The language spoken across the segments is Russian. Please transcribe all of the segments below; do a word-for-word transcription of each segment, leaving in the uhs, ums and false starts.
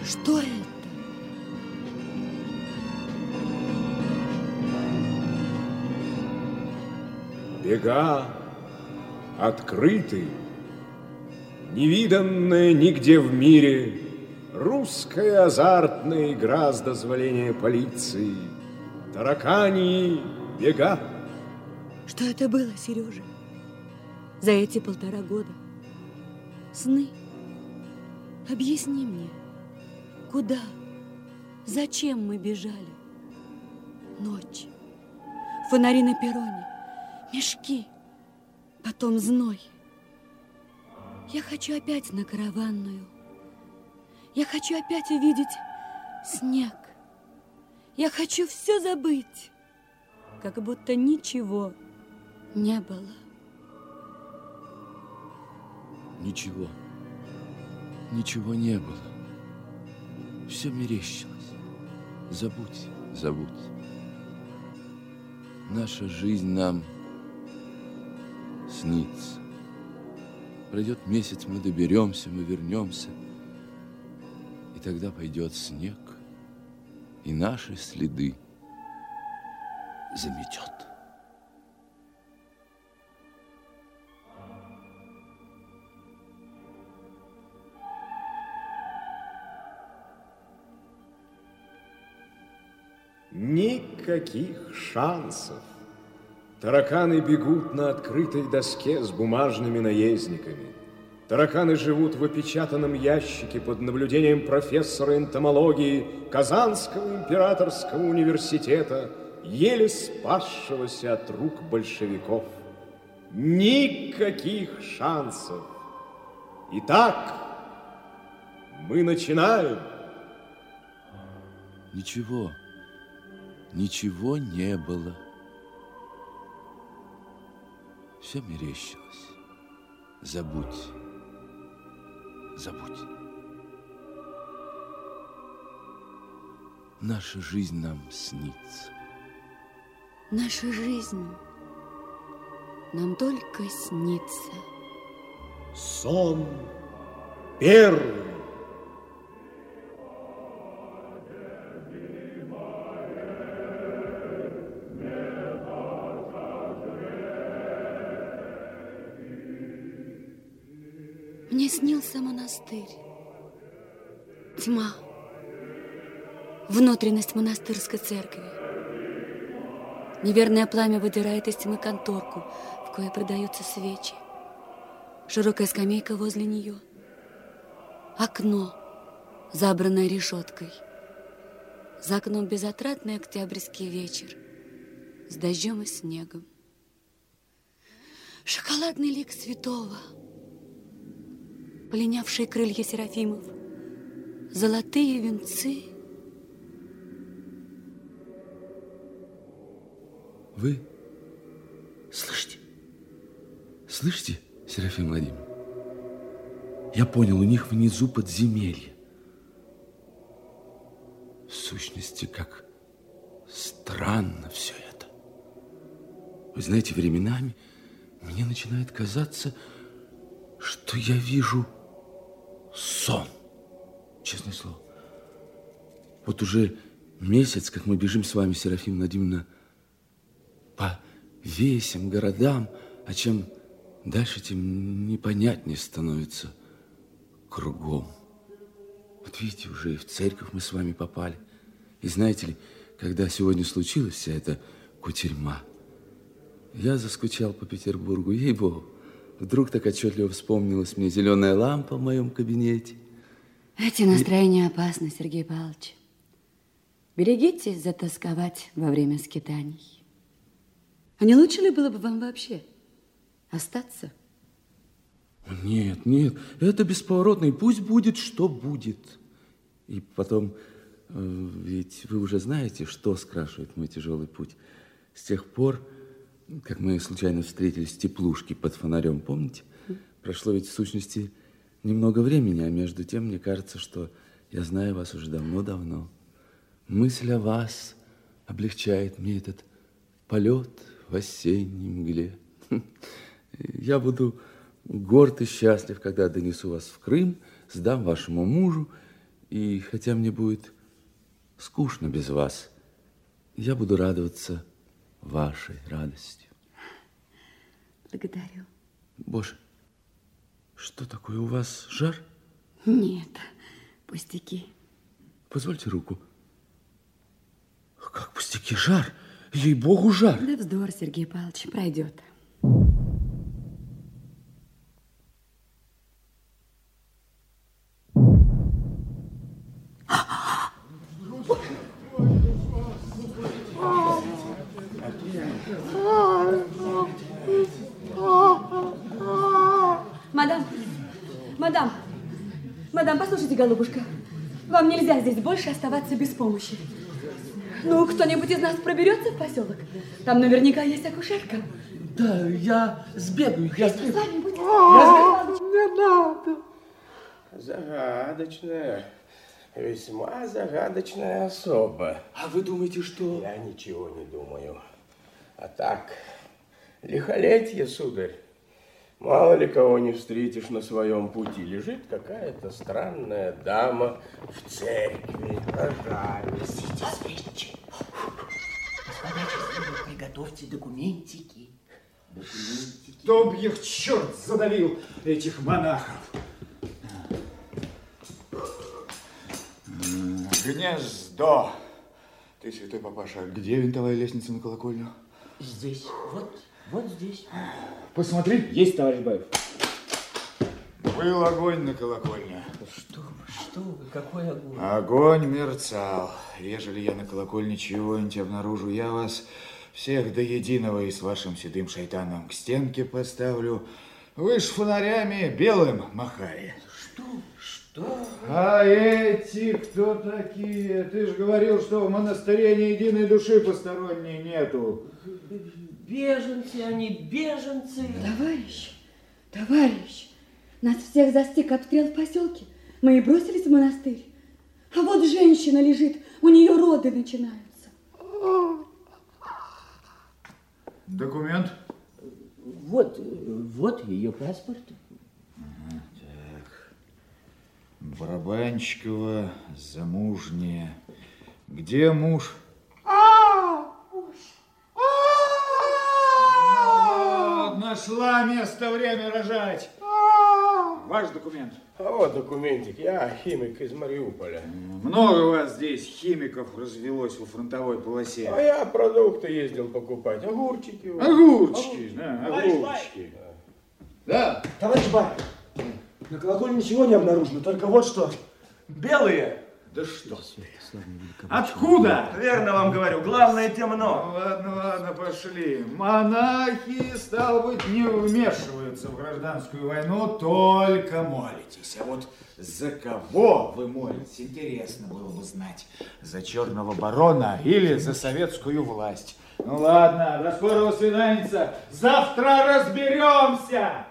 Что это? Бега открыты, невиданная нигде в мире, русская азартная игра с дозволения полиции. Таракани бега. Что это было, Сережа? За эти полтора года? Сны? Объясни мне, куда, зачем мы бежали? Ночь, фонари на перроне, мешки, потом зной. Я хочу опять на Караванную. Я хочу опять увидеть снег. Я хочу все забыть, как будто ничего не было. Ничего, ничего не было. Все мерещилось. Забудь, забудь. Наша жизнь нам снится. Пройдет месяц, мы доберемся, мы вернемся. И тогда пойдет снег, и наши следы заметет. Никаких шансов. Тараканы бегут на открытой доске с бумажными наездниками. Тараканы живут в опечатанном ящике под наблюдением профессора энтомологии Казанского императорского университета, еле спасшегося от рук большевиков. Никаких шансов. Итак, мы начинаем. Ничего, ничего не было. Все мерещилось. Забудь, забудь. Наша жизнь нам снится. Наша жизнь нам только снится. Сон первый. Мне снился монастырь. Тьма. Внутренность монастырской церкви. Неверное пламя выдирает из тьмы конторку, в кое продаются свечи. Широкая скамейка возле нее. Окно, забранное решеткой. За окном безотрадный октябрьский вечер с дождем и снегом. Шоколадный лик святого, полинявшие крылья серафимов, золотые венцы. Вы слышите? Слышите, Серафим Владимирович? Я понял, у них внизу подземелье. В сущности, как странно все это. Вы знаете, временами мне начинает казаться, что я вижу сон. Честное слово. Вот уже месяц, как мы бежим с вами, Серафима Владимировна, по весям, городам, а чем дальше, тем непонятнее становится кругом. Вот видите, уже и в церковь мы с вами попали. И знаете ли, когда сегодня случилась вся эта кутерьма, я заскучал по Петербургу, ей-богу. Вдруг так отчетливо вспомнилась мне зеленая лампа в моем кабинете. Эти настроения опасны, Сергей Павлович. Берегитесь затасковать во время скитаний. А не лучше ли было бы вам вообще остаться? Нет, нет, это бесповоротно, и пусть будет, что будет. И потом, ведь вы уже знаете, что скрашивает мой тяжелый путь. С тех пор, как мы случайно встретились в теплушке под фонарем, помните? Прошло ведь в сущности немного времени, а между тем мне кажется, что я знаю вас уже давно-давно. Мысль о вас облегчает мне этот полет в осенней мгле. Я буду горд и счастлив, когда донесу вас в Крым, сдам вашему мужу, И хотя мне будет скучно без вас, я буду радоваться вашей радостью. Благодарю. Боже, что такое у вас, жар? Нет, пустяки. Позвольте руку. Как пустяки, жар? Ей-богу, жар. Да вздор, Сергей Павлович, пройдет. Мадам, мадам, мадам, послушайте, голубушка, вам нельзя здесь больше оставаться без помощи. Ну, кто-нибудь из нас проберется в поселок? Там наверняка есть акушерка. Да, я сбегаю. Я С вами будет. Не надо. Загадочная, весьма загадочная особа. А вы думаете, что... Я ничего не думаю. А так, лихолетье, сударь. Мало ли кого не встретишь на своем пути. Лежит какая-то странная дама в церкви. Пожалуйста. Свечи. Господа счастливы, приготовьте документики. Документики. Чтоб их черт задавил, этих монахов. Гнездо. Ты, святой папаша, где винтовая лестница на колокольню? Здесь, вот, вот здесь. Посмотри. Есть, товарищ Баев. Был огонь на колокольне. Что вы, что вы, какой огонь? Огонь мерцал. Ежели я на колокольне чего-нибудь обнаружу, я вас всех до единого и с вашим седым шайтаном к стенке поставлю. Вы ж фонарями белым махали. Что? Что? А эти кто такие? Ты же говорил, что в монастыре ни единой души посторонней нету. Беженцы они, беженцы. Товарищ, товарищ, нас всех застиг обстрел в поселке. Мы и бросились в монастырь. А вот женщина лежит, у нее роды начинаются. Документ? Вот, вот ее паспорт. Так. Барабанщикова, замужняя. Где муж? Вот, нашла место, время рожать. Ваш документ. А вот документик. Я химик из Мариуполя. Много у вас здесь химиков развелось во фронтовой полосе. А я продукты ездил покупать. Огурчики. вот. Огурчики, да, огурчики. Да. Товарищ Баев, на колокольне ничего не обнаружено, только вот что. Белые? Да что? Откуда? Верно вам говорю, главное темно. Ну, ладно, ладно, пошли. Монахи, стало быть, не вмешиваются в гражданскую войну, только молитесь. А вот за кого вы молитесь, интересно было бы знать. За черного барона или за советскую власть? Ну ладно, до скорого свидания. Завтра разберемся.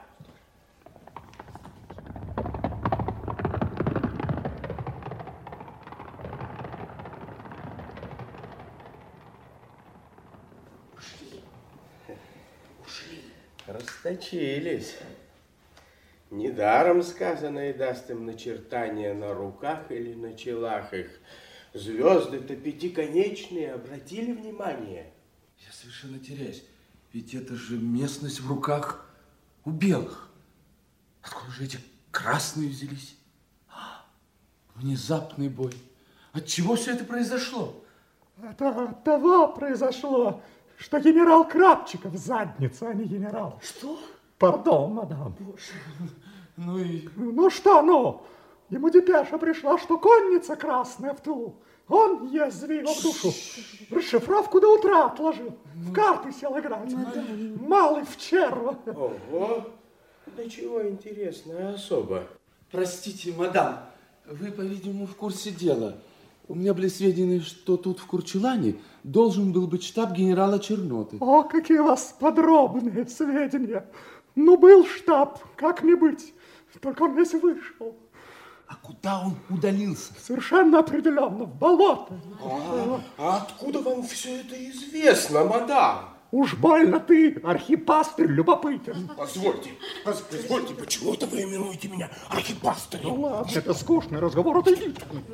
Расточились. Недаром сказано, и даст им начертания на руках или на челах их. Звезды-то пятиконечные, обратили внимание? Я совершенно теряюсь. Ведь это же местность в руках у белых. Откуда же эти красные взялись? А, внезапный бой. От чего все это произошло? Это от того произошло, что генерал Крапчиков задница, а не генерал. Что? Пардон, мадам. Боже. Ну и... Ну что, ну? Ему депеша пришла, что конница красная в тылу. Он язви его в душу. Расшифровку до утра отложил. В карты сел играть. Малый в черва. Ого! Да чего интересная особа. Простите, мадам, вы, по-видимому, в курсе дела. У меня были сведения, что тут в Курчелане должен был быть штаб генерала Черноты. О, какие у вас подробные сведения. Ну, был штаб, как не быть. Только он весь вышел. А куда он удалился? Совершенно определенно, в болото. А, а откуда вам все это известно, мадам? Уж больно ты, архипастырь, любопытен. Позвольте, позвольте, почему-то вы именуете меня архипастырем. Ну ладно, это скучный разговор, отойди.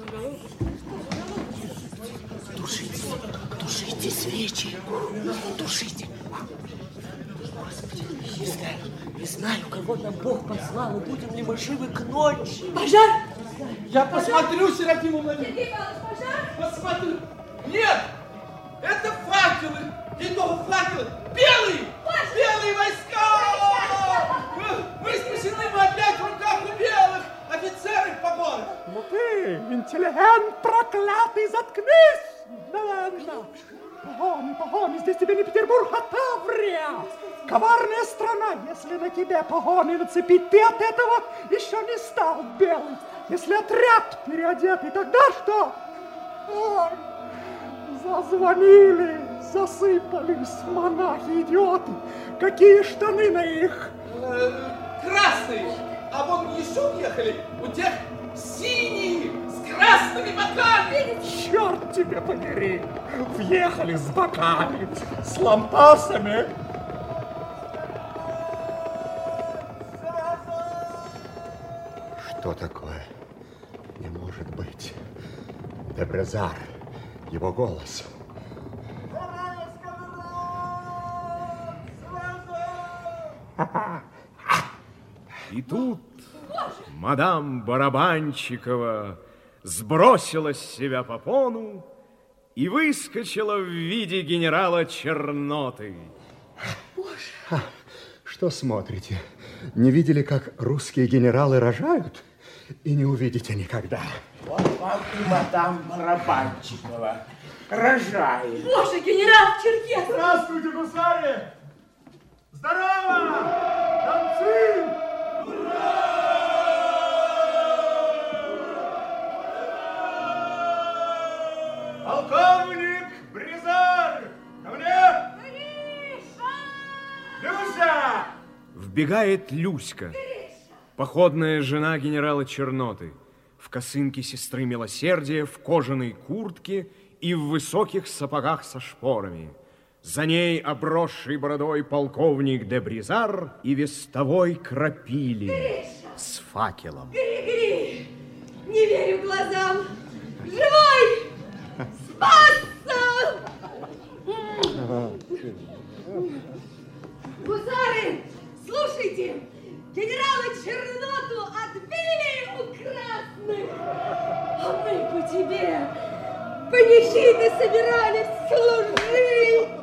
Тушите, тушите свечи, тушите. Господи, не знаю, не знаю, кого нам Бог послал, и будем ли мы живы к ночи. Пожар! Я посмотрю, Серафима Владимировна. Сергей Павлович, пожар! Посмотрю. Нет, это факелы. Итого факелы. Белые! Белые войска! Мы, мы спасены, мы опять в руках у белых офицеров в погонах. Ну ты, интеллигент проклятый, заткнись! Да ладно. Погоны, погоны, здесь тебе не Петербург, а Таврия. Коварная страна, если на тебе погоны нацепить, ты от этого еще не стал белым. Если отряд переодетый, тогда что? Ой, зазвонили, засыпались монахи-идиоты. Какие штаны на их? Красные. А вон еще уехали. У тех синие с красными боками. Черт тебе побери! Въехали с боками, с лампасами. Что такое? Не может быть. Де Брезар, его голос. И тут мадам Барабанщикова сбросила с себя попону и выскочила в виде генерала Черноты. Боже! Что смотрите? Не видели, как русские генералы рожают? И не увидите никогда. Вот вам и мадам Барабанщикова рожает. Боже, генерал Черкес! Здравствуйте, гусары! Здорово! Танцы! Полковник Брезар! Ко мне! Люся! Вбегает Люська, походная жена генерала Черноты, в косынке сестры Милосердия, в кожаной куртке и в высоких сапогах со шпорами. За ней обросший бородой полковник де Брезар и вестовой Крапилин с факелом. Гри, гри! Не верю глазам! Живой! Спасся! Гусары, слушайте! Генерала Черноту отбили у красных! А мы по тебе панихиды собирались служить!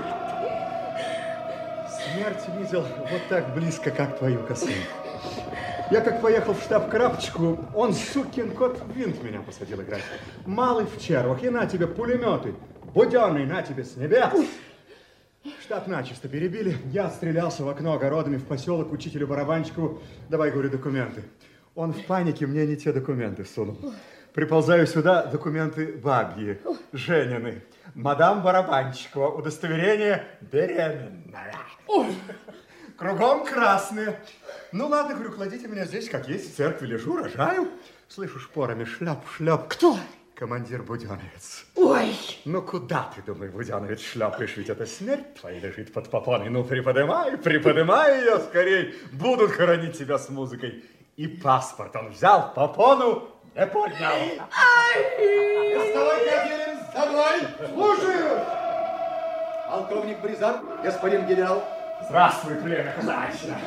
Смерть видел вот так близко, как твою косынку. Я как поехал в штаб Крапочку, он, сукин кот, в винт меня посадил играть. Малый в червах, и на тебе пулеметы. Буденный, на тебе с небес. Штаб начисто перебили. Я отстрелялся в окно огородами в поселок учителю Барабанщикову. Давай, говорю, документы. Он в панике мне не те документы сунул. Приползаю сюда, документы бабьи, Женины. Мадам Барабанщикова, удостоверение беременная. Кругом красные. Ну ладно, говорю, кладите меня здесь, как есть, в церкви лежу, рожаю. Слышу шпорами шляп, шляп. Кто? Командир Буденовец. Ой! Ну куда ты, думай, Буденовец, шляпаешь, ведь это смерть твоя лежит под попоной. Ну приподымай, приподымай ее скорей, будут хоронить тебя с музыкой. И паспорт он взял, попону не поднял. Ай! Вестовой Крапилин, за мной! Слушаю! Полковник Брезар, господин генерал. Здравствуй, племя казачье.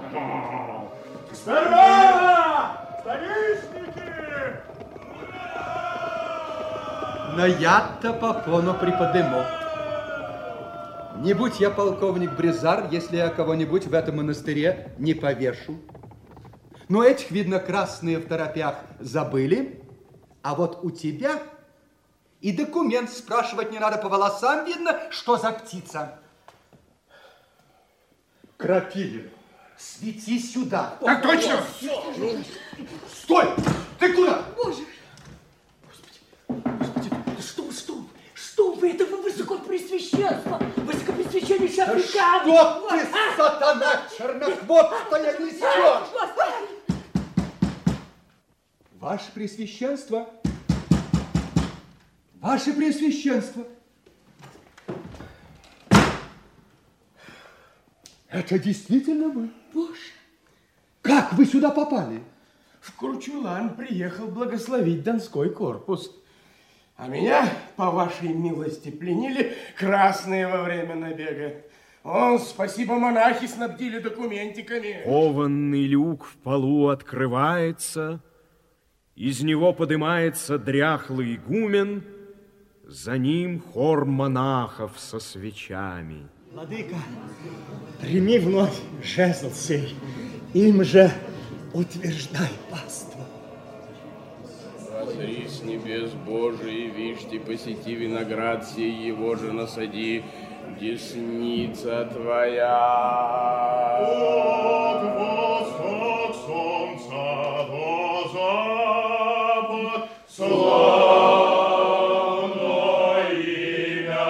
Здорово! Станичники! Но я-то попону приподыму. Не будь я полковник Брезар, если я кого-нибудь в этом монастыре не повешу. Но этих, видно, красные в торопях забыли. А вот у тебя и документ спрашивать не надо, по волосам видно, что за птица. Крапилин, свети сюда. Так точно! Стой! Ты куда? Боже! Что, что? Что вы? Это вы высокопресвященство! Высокопресвященнейший африкан! Что ты, сатана чернохвостая, несешь? Ваше Пресвященство! Ваше Пресвященство! Это действительно вы? Боже! Как вы сюда попали? В Курчулан приехал благословить Донской корпус. А меня, по вашей милости, пленили красные во время набега. О, спасибо, монахи снабдили документиками. Кованный люк в полу открывается, из него поднимается дряхлый игумен, за ним хор монахов со свечами. Владыка, прими вновь жезл сей, им же утверждай паству. Возри с небес Божий, вишь, посети виноград сей, его же насади, десница твоя. От восток солнца до запад, славно имя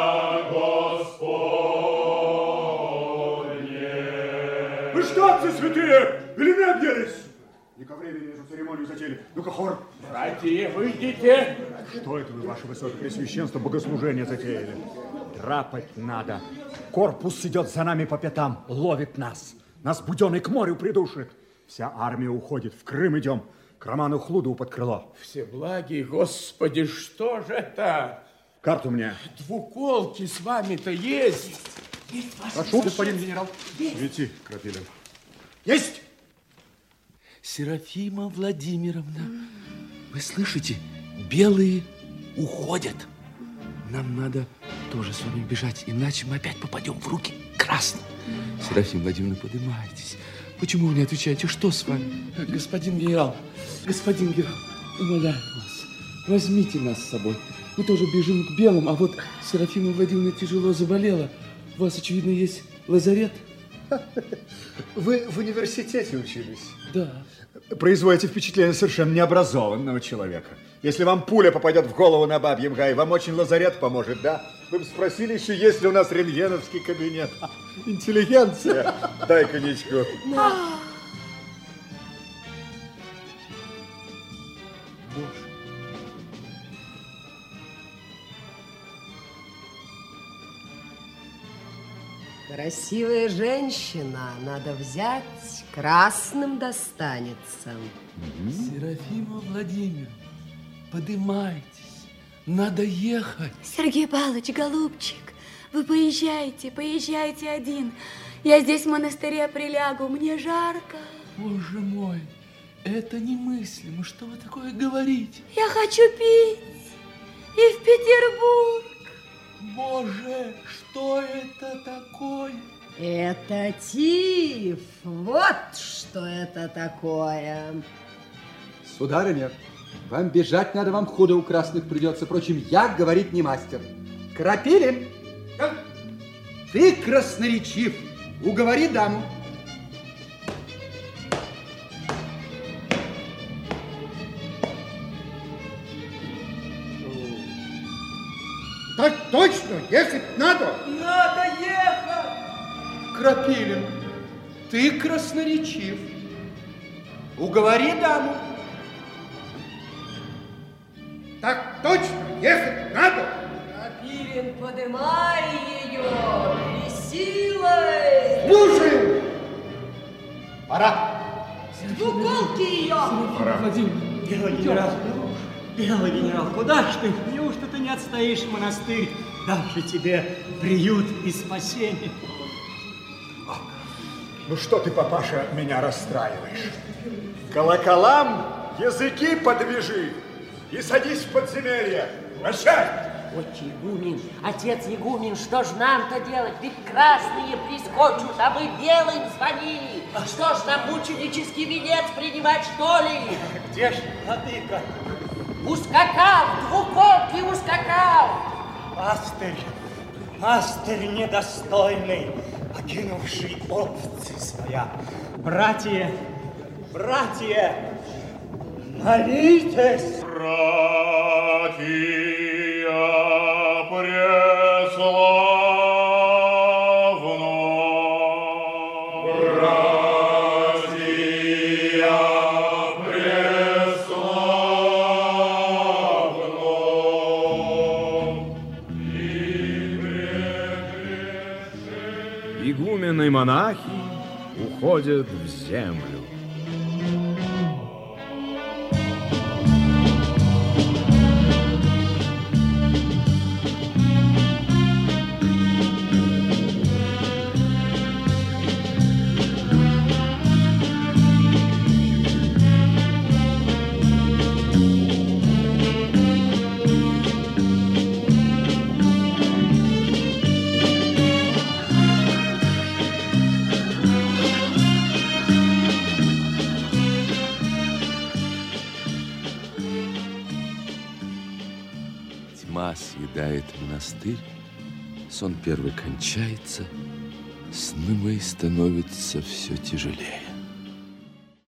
Господне. Вы что, отцы святые, или не объелись? Не ко времени эту церемонию затеяли. Ну-ка, хор. Братья, выйдите. Что это вы, ваше высокопресвященство, богослужение затеяли? Драпать надо. Корпус идет за нами по пятам, ловит нас. Нас буденный к морю придушит. Вся армия уходит, в Крым идем, к Роману Хлудову под крыло. Всеблагий Господи, что же это? Карту мне. Двуколки с вами-то есть. Есть, прошу, господин генерал. Свети, Крапилин. Есть! Серафима Владимировна, вы слышите? Белые уходят. Нам надо тоже с вами бежать, иначе мы опять попадем в руки красным. Серафима Владимировна, поднимайтесь. Почему вы не отвечаете? Что с вами? Господин генерал, господин генерал, умоляю вас, возьмите нас с собой. Мы тоже бежим к белым, а вот Серафима Владимировна тяжело заболела. У вас, очевидно, есть лазарет? Вы в университете учились? Да. Производите впечатление совершенно необразованного человека. Если вам пуля попадет в голову на бабьем гае, вам очень лазарет поможет, да? Вы бы спросили еще, есть ли у нас рентгеновский кабинет. Интеллигенция. Дай коньячку. Красивая женщина, надо взять, красным достанется. Серафима Владимировна, подымайтесь, надо ехать. Сергей Павлович, голубчик, вы поезжайте, поезжайте один. Я здесь в монастыре прилягу, мне жарко. Боже мой, это немыслимо, что вы такое говорите? Я хочу пить и в Петербург. Боже, что это такое? Это тиф. Вот что это такое. Сударыня, вам бежать надо, вам худо у красных придется. Впрочем, я говорить не мастер. Крапилин, ты красноречив. Уговори даму. Так точно, ехать надо. Надо ехать. Крапилин, ты красноречив. Уговори даму. Так точно, ехать надо. Крапилин, подымай ее и силой. Слушаем. Пора. Двуколки ее. Пора. Белый генерал, белый генерал, куда ж ты? Неужто ты не отстоишь монастырь? Дальше тебе приют и спасение. Ну что ты, папаша, меня расстраиваешь? Колоколам языки подвяжи и садись в подземелье. Прощай! Отче игумен, отец игумен, что ж нам-то делать? Ведь красные прискочут, а мы белым звонили. Что ж нам мученический венец принимать, что ли? Где ж владыка? Ускакал, двуколки ускакал. Пастырь, пастырь недостойный, покинувший овцы своя. Братья, братья, молитесь. Братья преславно, братья преславно, игумены монахи уходят в землю. Тьма съедает монастырь, сон первый кончается, сны мои становятся все тяжелее.